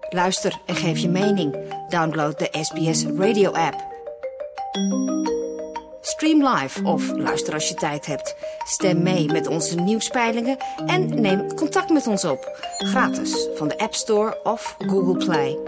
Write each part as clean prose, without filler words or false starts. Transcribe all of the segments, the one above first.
Luister en geef je mening. Download de SBS Radio app. Stream live of luister als je tijd hebt. Stem mee met onze nieuwspeilingen en neem contact met ons op. Gratis van de App Store of Google Play.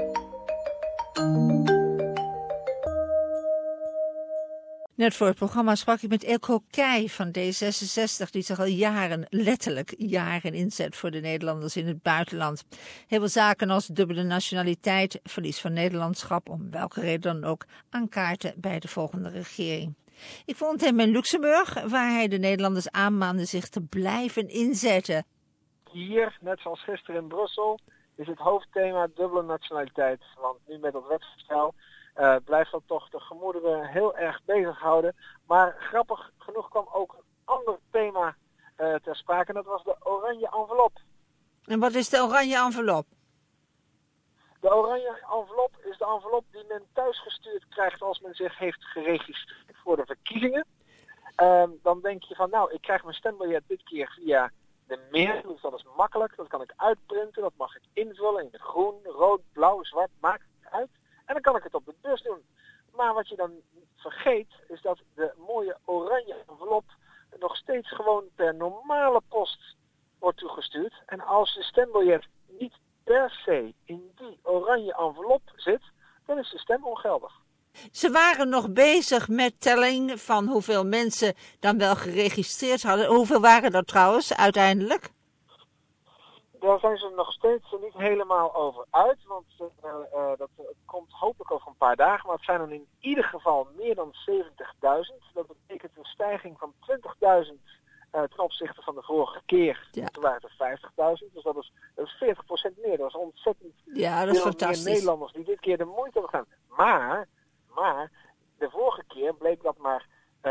Net voor het programma sprak ik met Eelco Keij van D66... die zich al jaren, letterlijk jaren inzet voor de Nederlanders in het buitenland. Heel veel zaken als dubbele nationaliteit, verlies van Nederlandschap... om welke reden dan ook, aan kaarten bij de volgende regering. Ik vond hem in Luxemburg, waar hij de Nederlanders aanmaande zich te blijven inzetten. Hier, net zoals gisteren in Brussel, is het hoofdthema dubbele nationaliteit. Want nu met dat wetsvoorstel blijft dat toch de gemoederen heel erg bezighouden. Maar grappig genoeg kwam ook een ander thema ter sprake en dat was de oranje envelop. En wat is de oranje envelop? De oranje envelop is de envelop die men thuisgestuurd krijgt als men zich heeft geregistreerd voor de verkiezingen. Dan denk je van nou, ik krijg mijn stembiljet dit keer via de mail, dus dat is makkelijk. Dat kan ik uitprinten, dat mag ik invullen in groen, rood, blauw, zwart, maakt het uit. En dan kan ik het op de bus doen. Maar wat je dan vergeet is dat de mooie oranje envelop nog steeds gewoon per normale post wordt toegestuurd. En als je stembiljet niet per se in die oranje envelop zit, dan is de stem ongeldig. Ze waren nog bezig met telling van hoeveel mensen dan wel geregistreerd hadden. Hoeveel waren dat trouwens uiteindelijk? Daar zijn ze nog steeds niet helemaal over uit, want dat komt hopelijk over een paar dagen. Maar het zijn er in ieder geval meer dan 70.000. Dat betekent een stijging van 20.000 ten opzichte van de vorige keer. Ja. Toen waren het er 50.000, dus dat is 40% meer. Dat is ontzettend veel meer Nederlanders die dit keer de moeite hebben gedaan. Maar de vorige keer bleek dat maar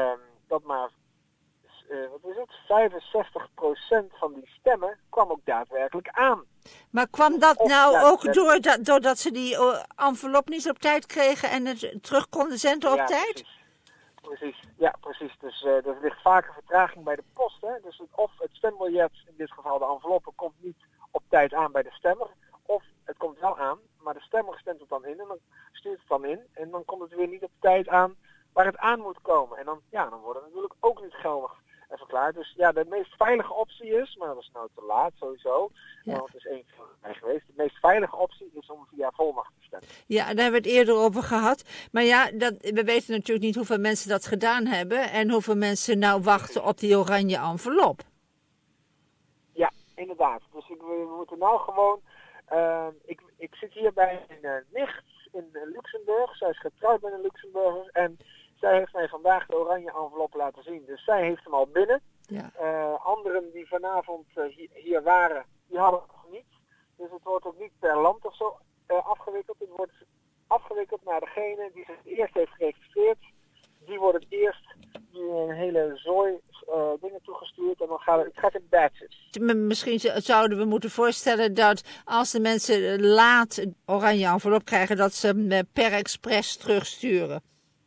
wat is het? 65% van die stemmen kwam ook daadwerkelijk aan. Maar kwam dat nou ook doordat ze die envelop niet op tijd kregen en het terug konden zenden op tijd? Precies. Dus er ligt vaker vertraging bij de post. Hè? Dus of het stembiljet, in dit geval de enveloppe, komt niet op tijd aan bij de stemmer. Of het komt wel aan, maar de stemmer stemt het dan in en dan stuurt het dan in. En dan komt het weer niet op tijd aan waar het aan moet komen. En dan wordt het natuurlijk ook niet geldig verklaard. Dus ja, de meest veilige optie is, maar dat is nou te laat sowieso. Ja. Want het is één van mij geweest. De meest veilige optie is om via volmacht te stemmen. Ja, daar hebben we het eerder over gehad. Maar ja, we weten natuurlijk niet hoeveel mensen dat gedaan hebben en hoeveel mensen nou wachten op die oranje envelop. Ja, inderdaad. Dus we moeten nou gewoon... Ik zit hier bij een nicht in Luxemburg. Zij is getrouwd met een Luxemburger en zij heeft mij vandaag de oranje envelop laten zien. Dus zij heeft hem al binnen. Ja. Anderen die vanavond hier waren, die hadden het nog niet. Dus het wordt ook niet per land of zo afgewikkeld. Het wordt afgewikkeld naar degene die zich het eerst heeft geregistreerd. Die wordt het eerst een hele zooi dingen toegestuurd en dan het gaat in batches. Misschien zouden we moeten voorstellen dat als de mensen laat een oranje envelop krijgen, dat ze hem per expres terugsturen.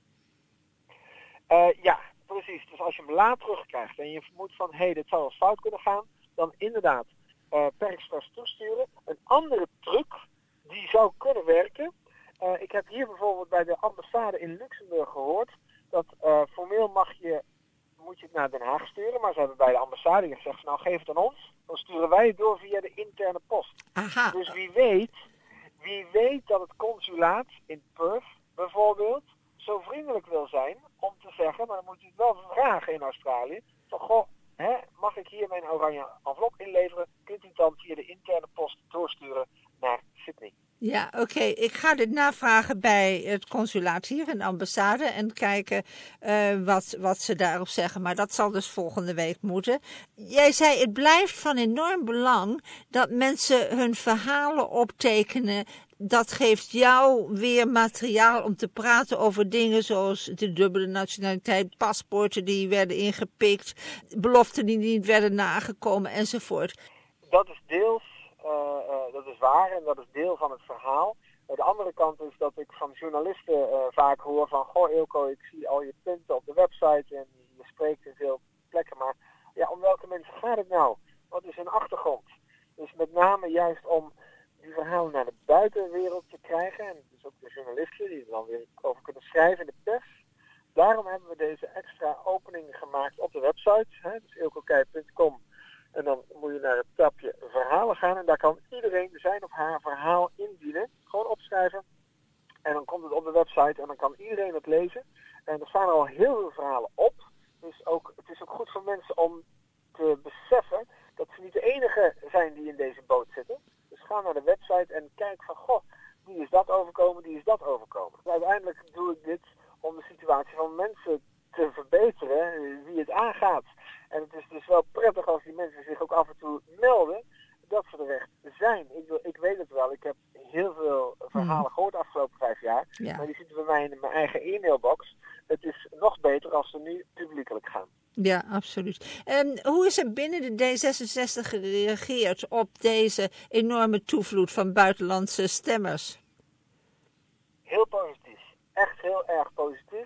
Ja, precies. Dus als je hem laat terugkrijgt en je vermoedt van dit zou wel fout kunnen gaan, dan inderdaad per expres toesturen. Een andere truc die zou kunnen werken. Ik heb hier bijvoorbeeld bij de ambassade in Luxemburg gehoord dat formeel moet je het naar Den Haag sturen, maar ze hebben bij de ambassade gezegd, nou geef het aan ons, dan sturen wij het door via de interne post. Aha. Dus wie weet dat het consulaat in Perth bijvoorbeeld zo vriendelijk wil zijn om te zeggen, maar dan moet je het wel vragen in Australië, van mag ik hier mijn oranje envelop inleveren, kunt u het dan via de interne post doorsturen naar Sydney. Ja, oké. Ik ga dit navragen bij het consulaat hier in de ambassade en kijken wat ze daarop zeggen. Maar dat zal dus volgende week moeten. Jij zei, het blijft van enorm belang dat mensen hun verhalen optekenen. Dat geeft jou weer materiaal om te praten over dingen zoals de dubbele nationaliteit, paspoorten die werden ingepikt, beloften die niet werden nagekomen enzovoort. Dat is deels. Dat is waar en dat is deel van het verhaal. De andere kant is dat ik van journalisten vaak hoor van, goh Eelco, ik zie al je punten op de website en je spreekt in veel plekken, maar ja, om welke mensen gaat het nou? Wat is hun achtergrond? Dus met name juist om die verhalen naar de buitenwereld te krijgen. En dus ook de journalisten die er dan weer over kunnen schrijven in de pers. Daarom hebben we deze extra opening gemaakt op de website. Dus eelco.com. En dan moet je naar het tabje verhalen gaan. En daar kan iedereen zijn of haar verhaal indienen. Gewoon opschrijven. En dan komt het op de website en dan kan iedereen het lezen. En er staan al heel veel verhalen op. Dus het is ook goed voor mensen om te beseffen dat ze niet de enige zijn die in deze boot zitten. Dus ga naar de website en kijk van, goh, die is dat overkomen, die is dat overkomen. Dus uiteindelijk doe ik dit om de situatie van mensen te verbeteren, wie het aangaat. En het is dus wel prettig als die mensen zich ook af en toe melden dat ze er echt zijn. Ik weet het wel, ik heb heel veel verhalen gehoord de afgelopen 5 jaar. Ja. Maar die zitten bij mij in mijn eigen e-mailbox. Het is nog beter als ze nu publiekelijk gaan. Ja, absoluut. En hoe is er binnen de D66 gereageerd op deze enorme toevloed van buitenlandse stemmers? Heel positief. Echt heel erg positief.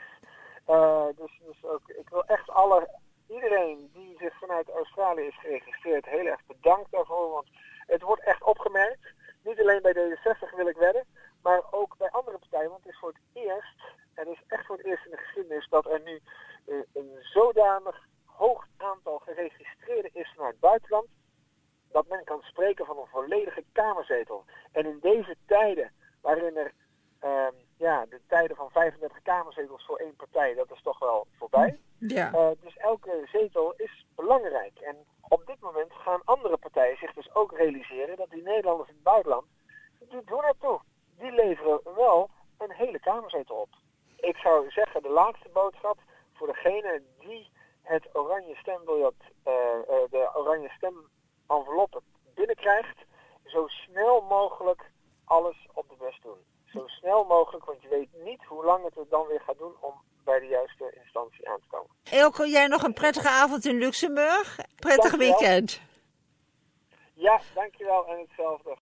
Dus ook, ik wil echt iedereen die zich vanuit Australië is geregistreerd heel erg bedankt daarvoor. Want het wordt echt opgemerkt. Niet alleen bij D66 wil ik wedden, maar ook bij andere partijen. Want het is voor het eerst, en het is echt voor het eerst in de geschiedenis, dat er nu een zodanig hoog aantal geregistreerden is vanuit het buitenland, dat men kan spreken van een volledige kamerzetel. En in deze tijden, waarin er de tijden van 35 kamerzetels voor 1 partij, dat is toch wel voorbij. Ja. Dus elke zetel is belangrijk. En op dit moment gaan andere partijen zich dus ook realiseren dat die Nederlanders in het buitenland, die doen ertoe. Die leveren wel een hele kamerzetel op. Ik zou zeggen, de laatste boodschap voor degene die het oranje stembiljet, de oranje stemenveloppe binnenkrijgt, zo snel mogelijk alles op de bus doen. Zo snel mogelijk, want je weet niet hoe lang het er dan weer gaat doen om bij de juiste instantie aan te komen. Eelco, jij nog een prettige avond in Luxemburg. Prettig weekend. Ja, dankjewel en hetzelfde.